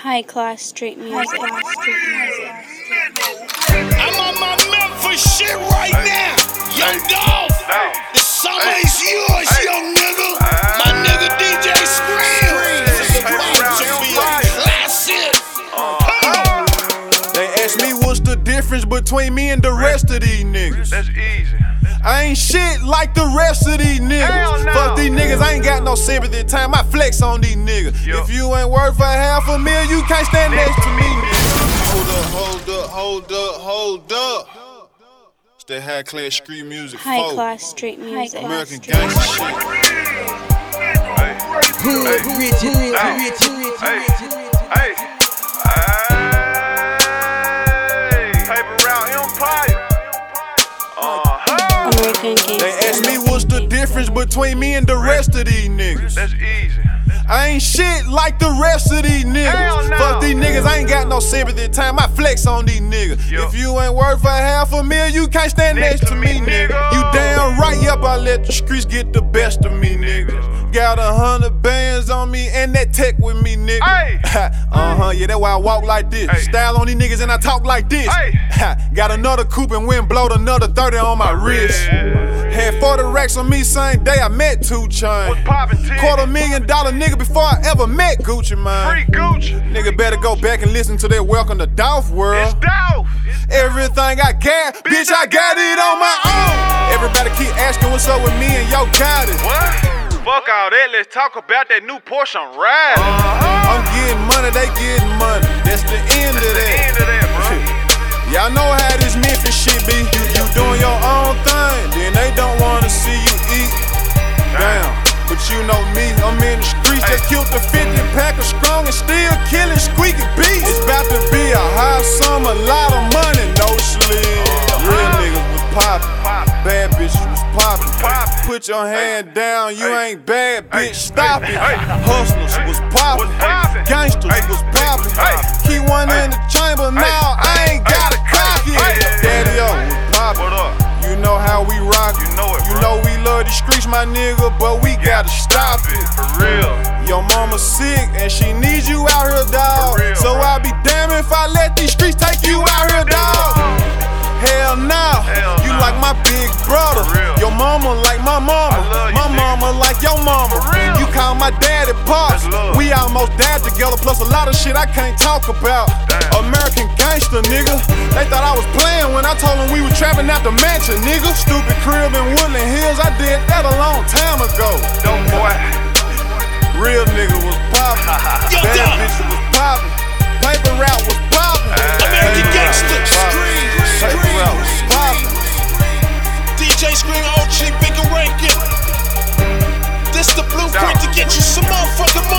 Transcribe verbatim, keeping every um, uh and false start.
High class street music. High class street music. I'm on my Memphis shit right now. Young Dolph, the summer is yours, young nigga. My nigga D J Scream. This is about to be a classic. They ask me what's the difference between me and the rest of these niggas. That's easy. I ain't shit like the rest of these niggas. No. Fuck these niggas, I ain't got no sympathy. Time I flex on these niggas. Yo. If you ain't worth a half a mil, you can't stand next to me, nigga. Hold up, hold up, hold up, hold up. It's that high class street music. High folk. class street music. American gangster shit. Hood, rich, rich, rich, rich, hey, paper route empire. Uh-huh. American gangster. They ask me what's the difference between me and the rest of these niggas. That's easy. I ain't shit like the rest of these niggas. Hell no. Fuck these niggas, I ain't got no sympathy. Time I flex on these niggas. Yo. If you ain't worth a half a mil, you can't stand next, to me, nigga. You damn right, yep, I let the streets get the best of me, niggas. Got a hundred bands on me and that tech with me, nigga. Hey. uh-huh, yeah, that's why I walk like this. Hey. Style on these niggas and I talk like this. Hey. Got another coupe and wind blowed another thirty on my wrist. Had forty racks on me same day I met two Chainz. What's poppin', T? Quarter million dollar nigga before I ever met Gucci, man. Free Gucci. Nigga better go back and listen to that Welcome to Dolph world. It's Dolph. Everything I got, bitch, I got it on my own. Everybody keep asking what's up with me and yo got it. What? Fuck all that, let's talk about that new Porsche I'm riding. Uh-huh. I'm getting money, they getting money. That's the end That's of the that. end of that, bro. Y'all know how this Memphis shit be. You, you doing your own thing, then they don't wanna see you eat. Damn, but you know me, I'm in the streets. Just killed the fifty pack of strong and still killing squeaky beats. It's about to be a hot summer, lot of money, no sleep. Real niggas was poppin', bad bitches was poppin'. Put your hand down, you ain't bad, bitch, stop it. Hustlers was poppin', gangsters was poppin'. Keep one in the chamber now, I ain't gotta cock it. Daddy-o was poppin'. What up? You know how we rock it. You know it, You bro. know we love these streets, my nigga, but we gotta stop it. For real. Your mama sick and she needs you out here, dawg. For real, So bro. I'll be damned if I let these streets take you out here, dawg. Hell nah, Hell you nah. like my big brother. For real. Your mama like my mama. I love you, my nigga. mama like your mama. For real. You call my daddy pops. That's love. We almost died together, plus a lot of shit I can't talk about. Damn. American gangster, nigga. They thought I was playing when I told them we were trapping out the mansion, nigga. Stupid crib in Woodland Hills, I did that a long time ago. Dope boy. Real nigga was poppin', Yo, bad Doc. bitch was poppin', paper route was poppin', American gangster. Scream, paper scream. route was poppin'. D J Scream, O G, bigger ranking. This the blueprint to get you some motherfucking